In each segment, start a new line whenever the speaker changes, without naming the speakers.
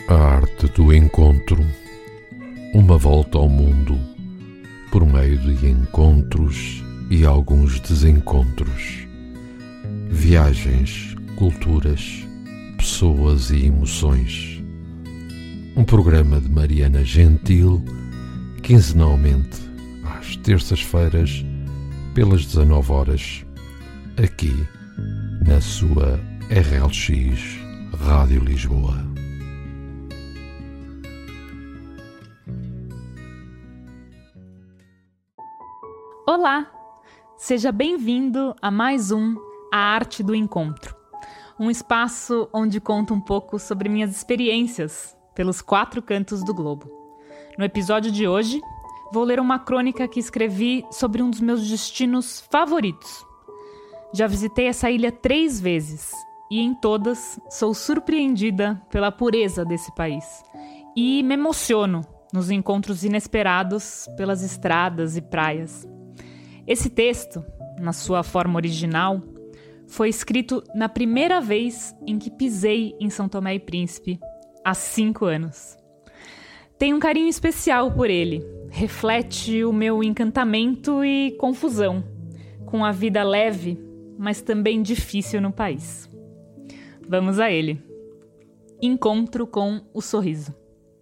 A arte do encontro, uma volta ao mundo por meio de encontros e alguns desencontros, viagens, culturas, pessoas e emoções. Um programa de Mariana Gentil, quinzenalmente às terças-feiras, pelas 19 horas, aqui na sua RLX Rádio Lisboa.
Olá! Seja bem-vindo a mais A Arte do Encontro, um espaço onde conto um pouco sobre minhas experiências pelos 4 cantos do globo. No episódio de hoje, vou ler uma crônica que escrevi sobre um dos meus destinos favoritos. Já visitei essa ilha 3 vezes e em todas sou surpreendida pela pureza desse país e me emociono nos encontros inesperados pelas estradas e praias. Esse texto, na sua forma original, foi escrito na primeira vez em que pisei em São Tomé e Príncipe, há 5 anos. Tenho um carinho especial por ele, reflete o meu encantamento e confusão, com a vida leve, mas também difícil no país. Vamos a ele. Encontro com o sorriso.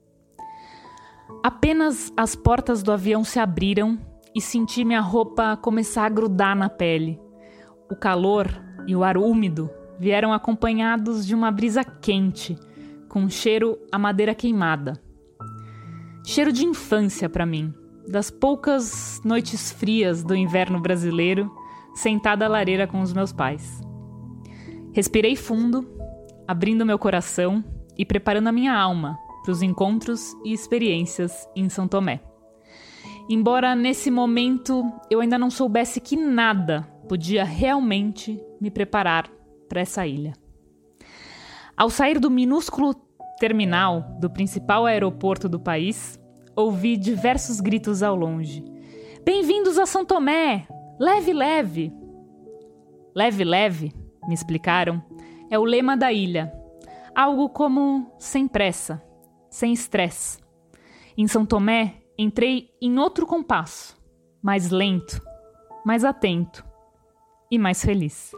Apenas as portas do avião se abriram e senti minha roupa começar a grudar na pele. O calor e o ar úmido vieram acompanhados de uma brisa quente, com cheiro a madeira queimada. Cheiro de infância para mim, das poucas noites frias do inverno brasileiro, sentada à lareira com os meus pais. Respirei fundo, abrindo meu coração e preparando a minha alma para os encontros e experiências em São Tomé. Embora nesse momento eu ainda não soubesse que nada podia realmente me preparar para essa ilha. Ao sair do minúsculo terminal do principal aeroporto do país, ouvi diversos gritos ao longe. Bem-vindos a São Tomé! Leve, leve! Leve, leve, me explicaram, é o lema da ilha. Algo como sem pressa, sem estresse. Em São Tomé, entrei em outro compasso, mais lento, mais atento e mais feliz.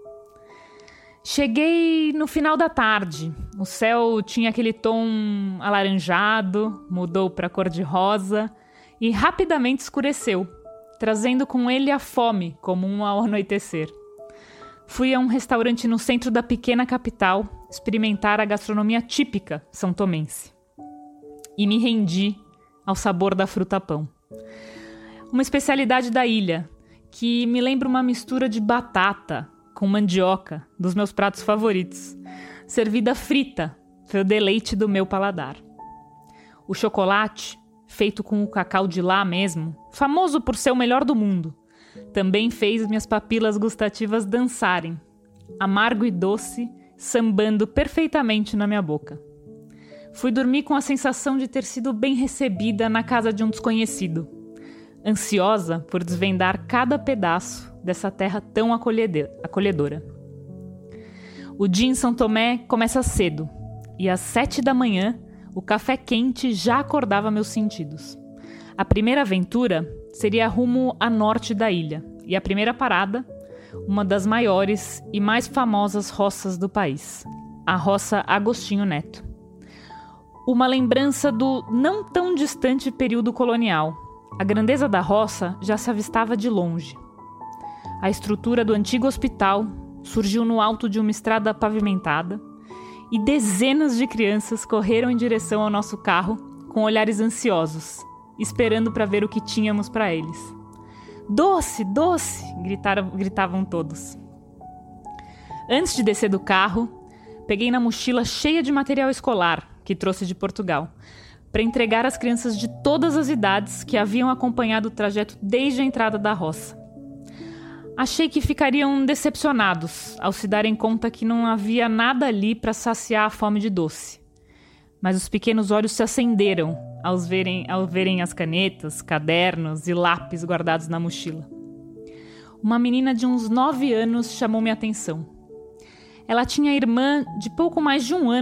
Cheguei no final da tarde. O céu tinha aquele tom alaranjado, mudou para cor de rosa e rapidamente escureceu, trazendo com ele a fome comum ao anoitecer. Fui a um restaurante no centro da pequena capital experimentar a gastronomia típica são-tomense. E me rendi ao sabor da fruta-pão. Uma especialidade da ilha, que me lembra uma mistura de batata com mandioca, dos meus pratos favoritos, servida frita, foi o deleite do meu paladar. O chocolate, feito com o cacau de lá mesmo, famoso por ser o melhor do mundo, também fez minhas papilas gustativas dançarem, amargo e doce, sambando perfeitamente na minha boca. Fui dormir com a sensação de ter sido bem recebida na casa de um desconhecido, ansiosa por desvendar cada pedaço dessa terra tão acolhedora. O dia em São Tomé começa cedo, e às 7 da manhã o café quente já acordava meus sentidos. A primeira aventura seria rumo a norte da ilha, e a primeira parada, uma das maiores e mais famosas roças do país, a Roça Agostinho Neto. Uma lembrança do não tão distante período colonial. A grandeza da roça já se avistava de longe. A estrutura do antigo hospital surgiu no alto de uma estrada pavimentada e dezenas de crianças correram em direção ao nosso carro com olhares ansiosos, esperando para ver o que tínhamos para eles. Doce, doce! Gritavam todos. Antes de descer do carro, peguei na mochila cheia de material escolar que trouxe de Portugal, para entregar às crianças de todas as idades que haviam acompanhado o trajeto desde a entrada da roça. Achei que ficariam decepcionados ao se darem conta que não havia nada ali para saciar a fome de doce. Mas os pequenos olhos se acenderam ao verem as canetas, cadernos e lápis guardados na mochila. Uma menina de uns 9 anos chamou minha atenção. Ela tinha a irmã de pouco mais de 1 ano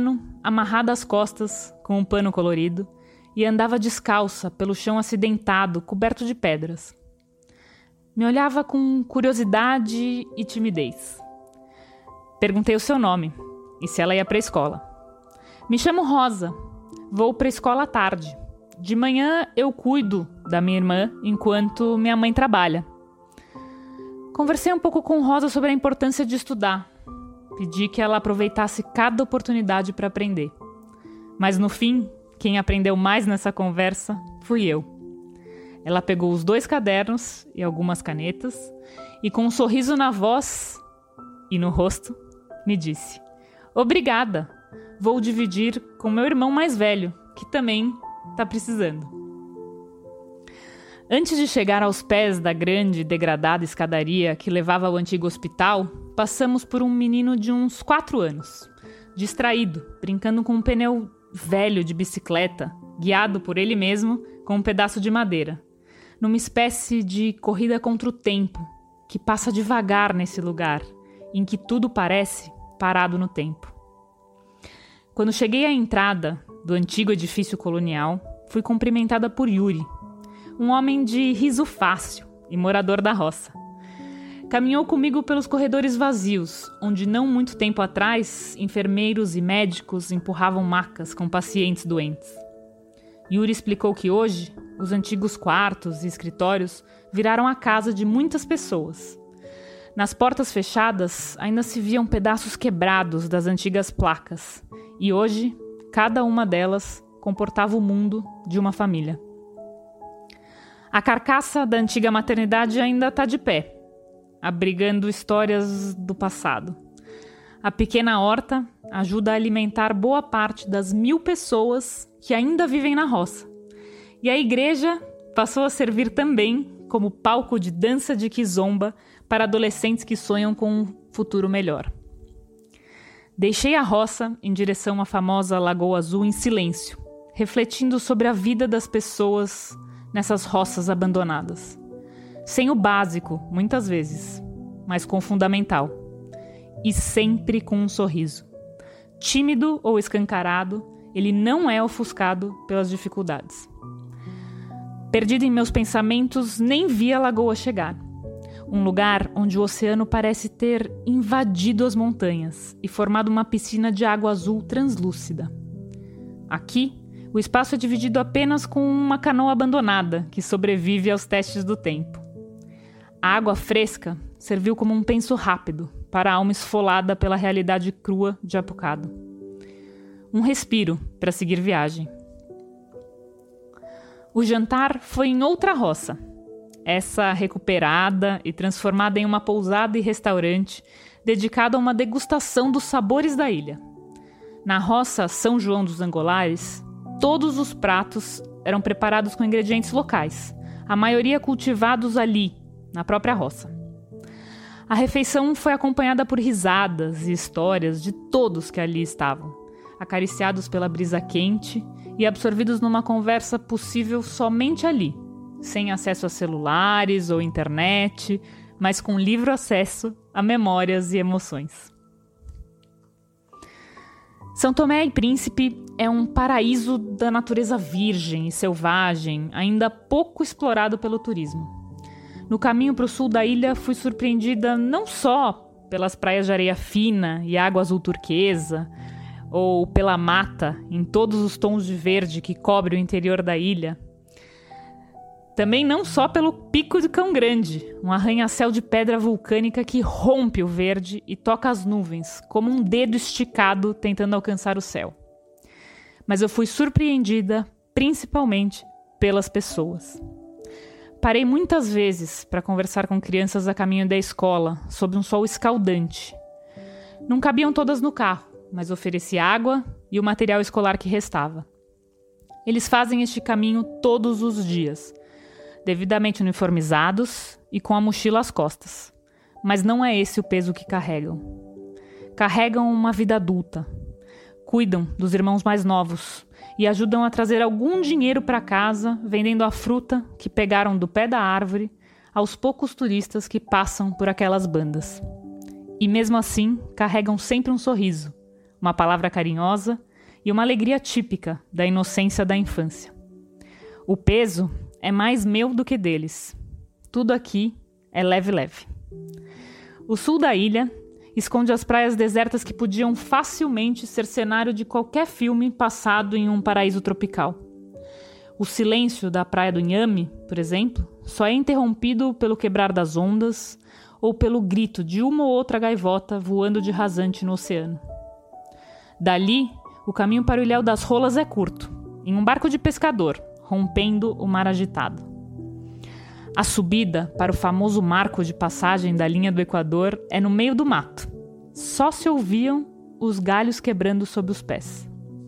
amarrada às costas com um pano colorido, e andava descalça pelo chão acidentado, coberto de pedras. Me olhava com curiosidade e timidez. Perguntei o seu nome e se ela ia para a escola. Me chamo Rosa. Vou para a escola à tarde. De manhã eu cuido da minha irmã enquanto minha mãe trabalha. Conversei um pouco com Rosa sobre a importância de estudar. Pedi que ela aproveitasse cada oportunidade para aprender. Mas no fim, quem aprendeu mais nessa conversa fui eu. Ela pegou os 2 cadernos e algumas canetas e, com um sorriso na voz e no rosto, me disse: "Obrigada, vou dividir com meu irmão mais velho, que também está precisando." Antes de chegar aos pés da grande e degradada escadaria que levava ao antigo hospital, passamos por um menino de uns 4 anos, distraído, brincando com um pneu velho de bicicleta, guiado por ele mesmo com um pedaço de madeira, numa espécie de corrida contra o tempo, que passa devagar nesse lugar, em que tudo parece parado no tempo. Quando cheguei à entrada do antigo edifício colonial, fui cumprimentada por Yuri, um homem de riso fácil e morador da roça. Caminhou comigo pelos corredores vazios, onde não muito tempo atrás, enfermeiros e médicos empurravam macas com pacientes doentes. Yuri explicou que hoje, os antigos quartos e escritórios viraram a casa de muitas pessoas. Nas portas fechadas, ainda se viam pedaços quebrados das antigas placas, e hoje, cada uma delas comportava o mundo de uma família. A carcaça da antiga maternidade ainda está de pé, abrigando histórias do passado. A pequena horta ajuda a alimentar boa parte das 1.000 pessoas que ainda vivem na roça. E a igreja passou a servir também como palco de dança de quizomba para adolescentes que sonham com um futuro melhor. Deixei a roça em direção à famosa Lagoa Azul em silêncio, refletindo sobre a vida das pessoas nessas roças abandonadas. Sem o básico, muitas vezes, mas com o fundamental. E sempre com um sorriso. Tímido ou escancarado, ele não é ofuscado pelas dificuldades. Perdido em meus pensamentos, nem vi a lagoa chegar. Um lugar onde o oceano parece ter invadido as montanhas e formado uma piscina de água azul translúcida. Aqui, o espaço é dividido apenas com uma canoa abandonada que sobrevive aos testes do tempo. A água fresca serviu como um penso rápido para a alma esfolada pela realidade crua de Apucado. Um respiro para seguir viagem. O jantar foi em outra roça, essa recuperada e transformada em uma pousada e restaurante dedicado a uma degustação dos sabores da ilha. Na roça São João dos Angolares, todos os pratos eram preparados com ingredientes locais, a maioria cultivados ali, na própria roça. A refeição foi acompanhada por risadas e histórias de todos que ali estavam, acariciados pela brisa quente e absorvidos numa conversa possível somente ali, sem acesso a celulares ou internet, mas com livre acesso a memórias e emoções. São Tomé e Príncipe é um paraíso da natureza virgem e selvagem, ainda pouco explorado pelo turismo. No caminho para o sul da ilha, fui surpreendida não só pelas praias de areia fina e água azul turquesa, ou pela mata em todos os tons de verde que cobre o interior da ilha. Também não só pelo Pico do Cão Grande, um arranha-céu de pedra vulcânica que rompe o verde e toca as nuvens, como um dedo esticado tentando alcançar o céu. Mas eu fui surpreendida, principalmente, pelas pessoas. Parei muitas vezes para conversar com crianças a caminho da escola, sob um sol escaldante. Não cabiam todas no carro, mas ofereci água e o material escolar que restava. Eles fazem este caminho todos os dias, devidamente uniformizados e com a mochila às costas. Mas não é esse o peso que carregam. Carregam uma vida adulta. Cuidam dos irmãos mais novos e ajudam a trazer algum dinheiro para casa, vendendo a fruta que pegaram do pé da árvore aos poucos turistas que passam por aquelas bandas. E mesmo assim, carregam sempre um sorriso, uma palavra carinhosa e uma alegria típica da inocência da infância. O peso é mais meu do que deles. Tudo aqui é leve-leve. O sul da ilha esconde as praias desertas que podiam facilmente ser cenário de qualquer filme passado em um paraíso tropical. O silêncio da praia do Inhame, por exemplo, só é interrompido pelo quebrar das ondas ou pelo grito de uma ou outra gaivota voando de rasante no oceano. Dali, o caminho para o Ilhéu das Rolas é curto, em um barco de pescador, rompendo o mar agitado. A subida para o famoso marco de passagem da linha do Equador é no meio do mato. Só se ouviam os galhos quebrando sob os pés.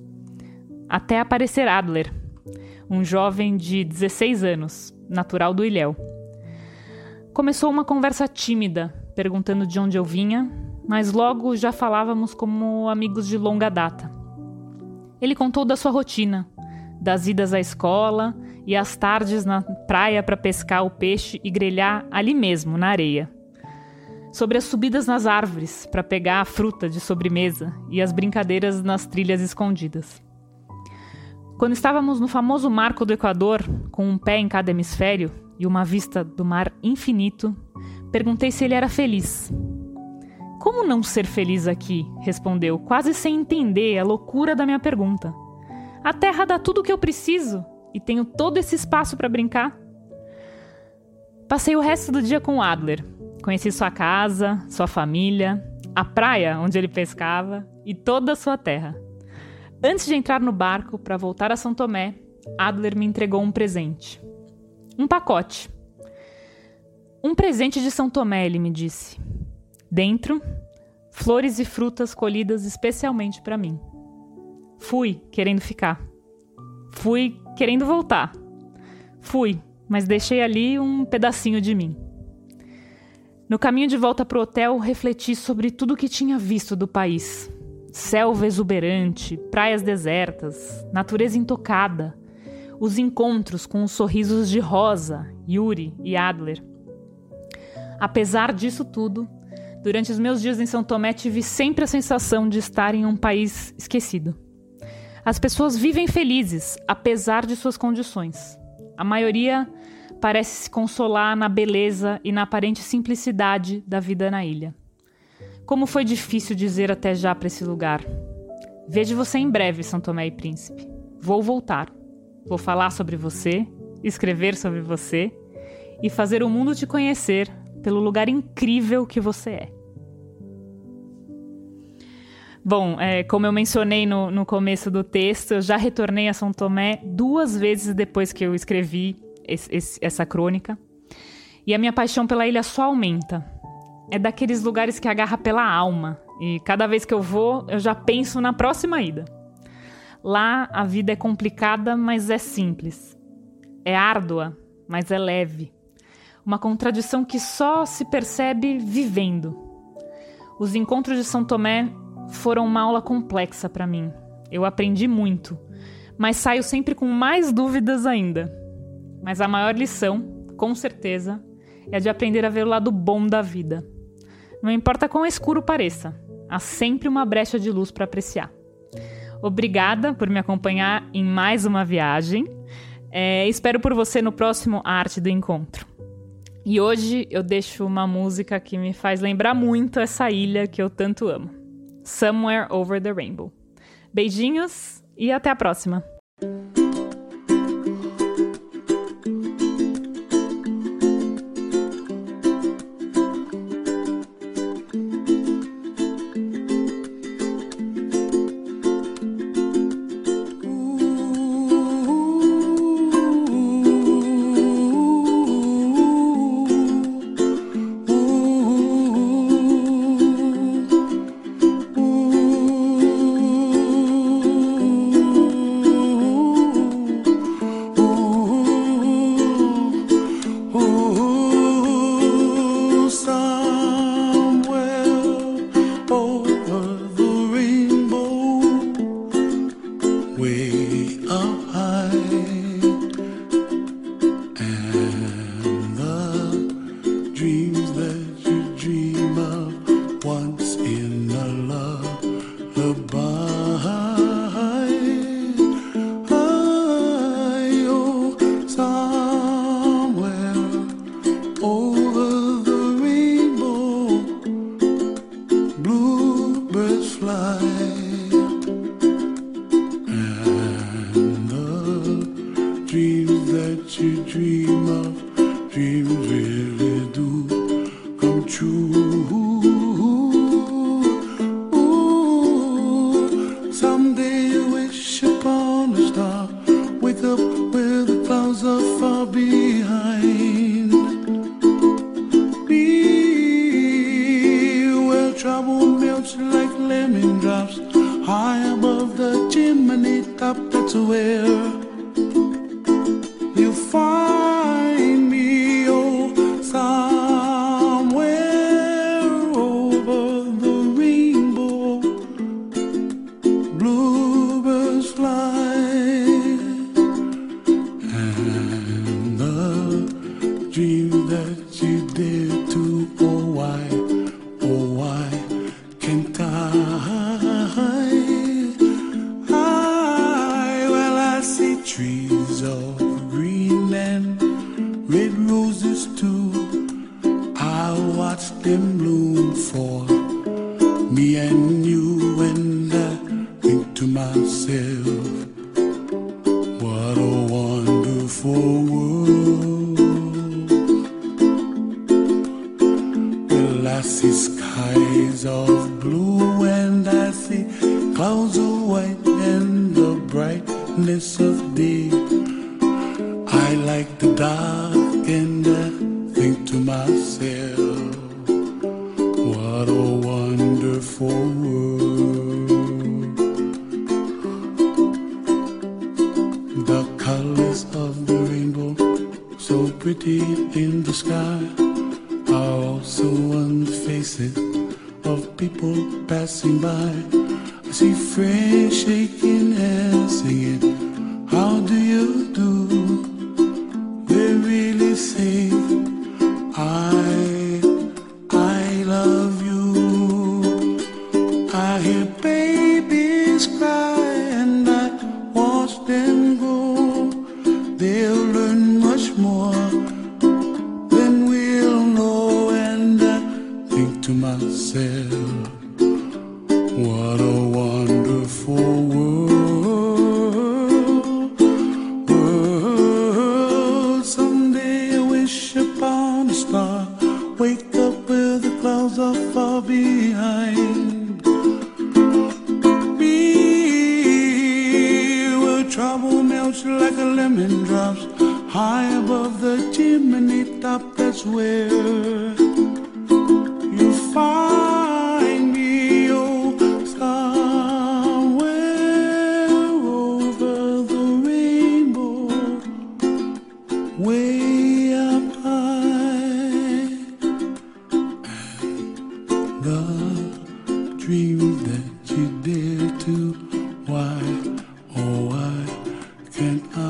Até aparecer Adler, um jovem de 16 anos, natural do Ilhéu. Começou uma conversa tímida, perguntando de onde eu vinha, mas logo já falávamos como amigos de longa data. Ele contou da sua rotina, das idas à escola e as tardes na praia para pescar o peixe e grelhar ali mesmo, na areia. Sobre as subidas nas árvores para pegar a fruta de sobremesa e as brincadeiras nas trilhas escondidas. Quando estávamos no famoso Marco do Equador, com um pé em cada hemisfério e uma vista do mar infinito, perguntei se ele era feliz. Como não ser feliz aqui? Respondeu, quase sem entender a loucura da minha pergunta. A terra dá tudo o que eu preciso e tenho todo esse espaço para brincar. Passei o resto do dia com Adler. Conheci sua casa, sua família, a praia onde ele pescava e toda a sua terra. Antes de entrar no barco para voltar a São Tomé, Adler me entregou um presente. Um pacote. Um presente de São Tomé, ele me disse. Dentro, flores e frutas colhidas especialmente para mim. Fui querendo ficar. Fui querendo voltar. Fui, mas deixei ali um pedacinho de mim. No caminho de volta para o hotel, refleti sobre tudo o que tinha visto do país. Selva exuberante, praias desertas, natureza intocada, os encontros com os sorrisos de Rosa, Yuri e Adler. Apesar disso tudo, durante os meus dias em São Tomé tive sempre a sensação de estar em um país esquecido. As pessoas vivem felizes, apesar de suas condições. A maioria parece se consolar na beleza e na aparente simplicidade da vida na ilha. Como foi difícil dizer até já para esse lugar. Vejo você em breve, São Tomé e Príncipe. Vou voltar. Vou falar sobre você, escrever sobre você e fazer o mundo te conhecer pelo lugar incrível que você é. Bom, como eu mencionei no começo do texto, eu já retornei a São Tomé 2 vezes depois que eu escrevi essa crônica. E a minha paixão pela ilha só aumenta. É daqueles lugares que agarra pela alma. E cada vez que eu vou, eu já penso na próxima ida. Lá a vida é complicada, mas é simples. É árdua, mas é leve. Uma contradição que só se percebe vivendo. Os encontros de São Tomé foram uma aula complexa para mim. Eu aprendi muito, mas saio sempre com mais dúvidas ainda. Mas a maior lição, com certeza, é de aprender a ver o lado bom da vida. Não importa quão escuro pareça, há sempre uma brecha de luz para apreciar. Obrigada por me acompanhar em mais uma viagem. Espero por você no próximo Arte do Encontro. E hoje eu deixo uma música que me faz lembrar muito essa ilha que eu tanto amo. Somewhere Over the Rainbow. Beijinhos e até a próxima!
come true. Ooh, someday you wish upon a star, wake up where the clouds are far behind me, where trouble melts like lemon drops high above the chimney top. That's where you find me, oh, somewhere over the rainbow. Bluebirds fly, and the dream that you dare to, oh why can't I? Trees of green and red roses too, I watch them bloom for me and you, and I think to myself, what a wonderful world. Well, I see skies of blue and I see clouds of white and the brightness of day. I like the dark and I think to myself, what a wonderful world. The colors of the rainbow, so pretty in the sky, are also on the faces of people passing by. I see friends shaking hands singing, how do you do? They really say, I love you. I hear babies cry and I watch them grow. They'll learn much more than we'll know, and I think to myself, what a wonderful world. Someday I wish upon a star, wake up where the clouds are far behind me, where trouble melts like a lemon drops high above the chimney top. That's where you find me, oh, somewhere over the rainbow, way up high. And the dream that you dare to, why, oh why can't I?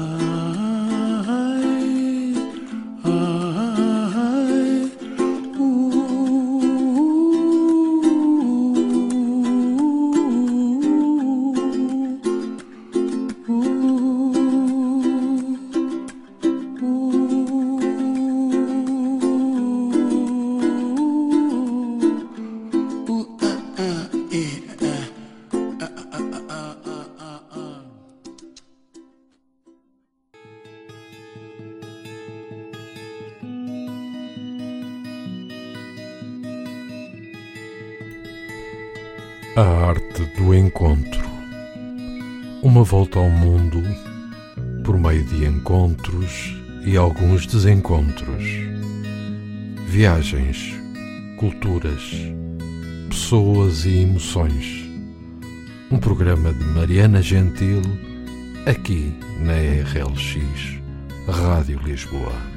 A arte do encontro. Uma volta ao mundo por meio de encontros e alguns desencontros. Viagens, culturas, pessoas e emoções. Um programa de Mariana Gentil, aqui na RLX Rádio Lisboa.